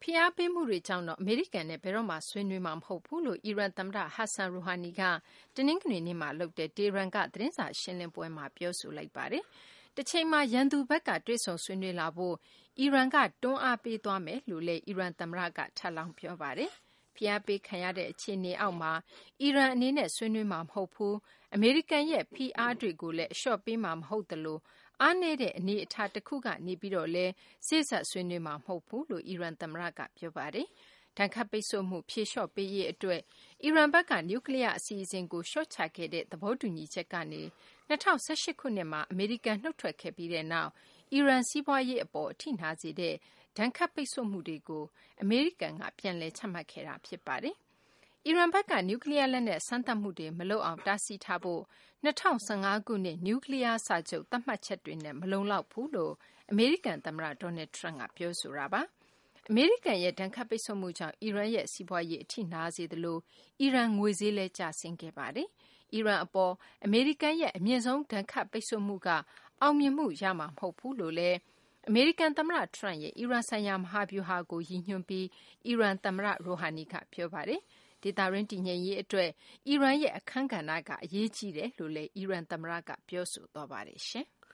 ဖိအားပေးမှုတွေကြောင့်တော့အမေရိကန်နဲ့ဘယ်တော့မှဆွေးနွေးမှာမဟုတ်ဘူးလို့အီရန်သမ္မတ Hassan Rouhani ကတနင်္ဂနွေနေ့မှာလုပ်တဲ့တီဟီရန်ကသတင်းစာရှင်းလင်းပွဲမှာပြောဆိုလိုက်ပါတယ်။တချိန်မှာရန်သူဘက်ကတွေ့ဆုံဆွေးနွေးလာဖို့အီရန်ကတွန်းအားပေးသွားမယ်လို့လည်းအီရန်သမ္မတကထပ်လောင်းပြောပါတယ်။ဖိအားပေးခံရတဲ့အခြေအနေအောက်မှာအီရန်အနေနဲ့ဆွေးနွေးမှာမဟုတ်ဘူး။အမေရိကန်ရဲ့ဖိအားတွေကိုလည်းအလျှော့ပေးမှာမဟုတ်သလိုအားနည်းတဲ့အနေအထားတစ်ခုကနေပြီးတော့လဲစေ့စပ်ဆွေးနွေးမှာမဟုတ်ဘူးလို့အီရန်သမ္မတကပြောပါတယ်။ဒဏ်ခတ်ပိတ်ဆို့မှုဖြေလျှော့ပေးရေးအတွက်အီရန်ဘက်ကနျူကလ িয়ার အစီအစဉ်ကိုလျှော့ချခဲ့တဲ့သဘောတူညီချက်ကနေ2018ခုနှစ်မှာအမေရိကန်နှုတ်ထွက်ခဲ့ပြီးတဲ့နောက်အီရန်စီးပွားရေးအပေါ်အထိနာစေတဲ့ဒဏ်ခတ်ပိတ်ဆို့မှုတွေကိုအမေရိကန်ကပြန်လည်ချမှတ်ခဲ့တာဖြစ်ပါတယ်။အီရန်ဘက်ကနျူကလ িয়ার လက်နက်စမ်းသပ်မှုတွေမလုပ်အောင်တားဆီးထားဖို့2015ခုနှစ်နျူကလ িয়ার စာချုပ်သတ်မှတ်ချက်တွေနဲ့မလုံလောက်ဘူးလို့အမေရိကန်သမ္မတ Donald Trump ကပြောဆိုတာပါ။အမေရိကန်ရဲ့ဒဏ်ခတ်ပိတ်ဆို့မှုကြောင့်အီရန်ရဲ့စီးပွားရေးအထိနာစေသလိုအီရန်ငွေဈေးလည်းကျဆင်းခဲ့ပါတယ်။အီရန်အပေါ်အမေရိကန်ရဲ့အမြင့်ဆုံးဒဏ်ခတ်ပိတ်ဆို့မှုကအောင်မြင်မှုရမှာမဟုတ်ဘူးလို့လည်းအမေရိကန်သမ္မတ Trump ရဲ့အီရန်ဆိုင်ရာမဟာဗျူဟာကိုရည်ညွှန်းပြီးအီရန်သမ္မတ Rouhani ကပြောပါတယ်။ဒေသတွင်းတည်ငြိမ်ရေးအတွက်အီရန်ရဲ့အခန်းကဏ္ဍကအရေးကြီးတယ်လို့လည်းအီရန်သမ္မတကပြောဆိုသွားပါတယ်ရှင်။